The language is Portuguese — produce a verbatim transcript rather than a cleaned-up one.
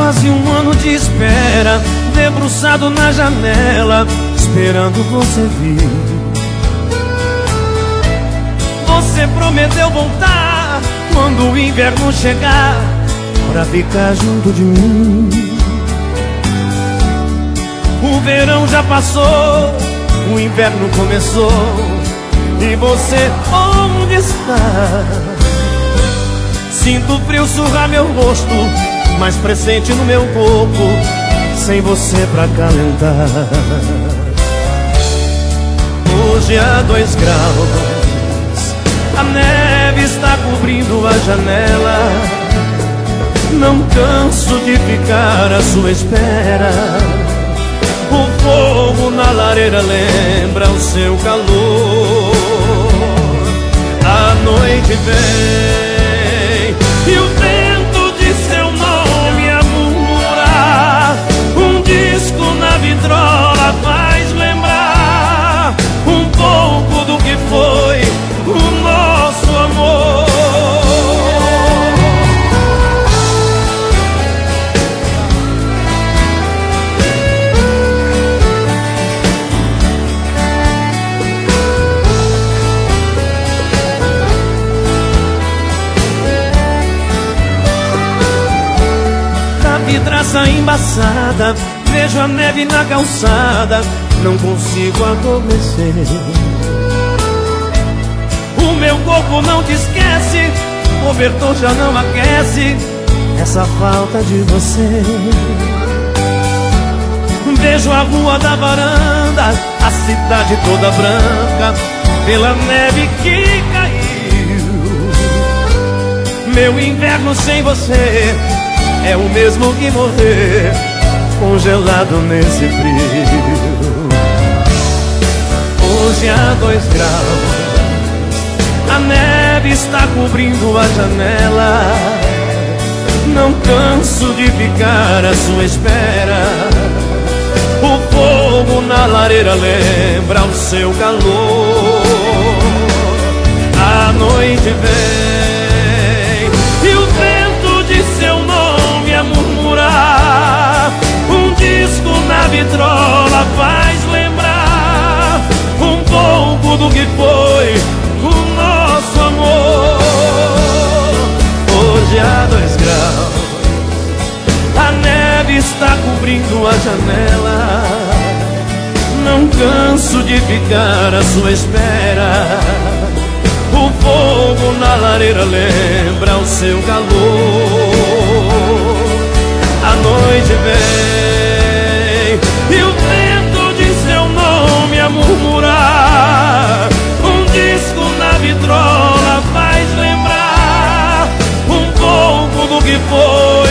Quase um ano de espera, debruçado na janela, esperando você vir. Você prometeu voltar quando o inverno chegar, pra ficar junto de mim. O verão já passou, o inverno começou, e você onde está? Sinto frio surrar meu rosto, mais presente no meu corpo, sem você pra calentar. Hoje há dois graus, a neve está cobrindo a janela. Não canso de ficar à sua espera. O fogo na lareira lembra o seu calor. A noite vem e o vento de seu nome a murmurar. Um disco na vitrola faz lembrar um pouco do que foi o nosso amor. Vidraça embaçada, vejo a neve na calçada, não consigo adormecer. O meu corpo não te esquece, o cobertor já não aquece essa falta de você. Vejo a rua da varanda, a cidade toda branca, pela neve que caiu. Meu inverno sem você é o mesmo que morrer congelado nesse frio. Hoje há dois graus, a neve está cobrindo a janela. Não canso de ficar à sua espera. O fogo na lareira lembra o seu calor. A noite vem e o vento de seu nome a murmurar. Um disco na vitrola faz lembrar um pouco do que foi o nosso amor. Hoje há dois graus, a neve está cobrindo a janela. Não canso de ficar à sua espera. O fogo na lareira lembra o seu calor. A noite vem e o vento de seu nome a murmurar. Um disco na vitrola faz lembrar um pouco do que foi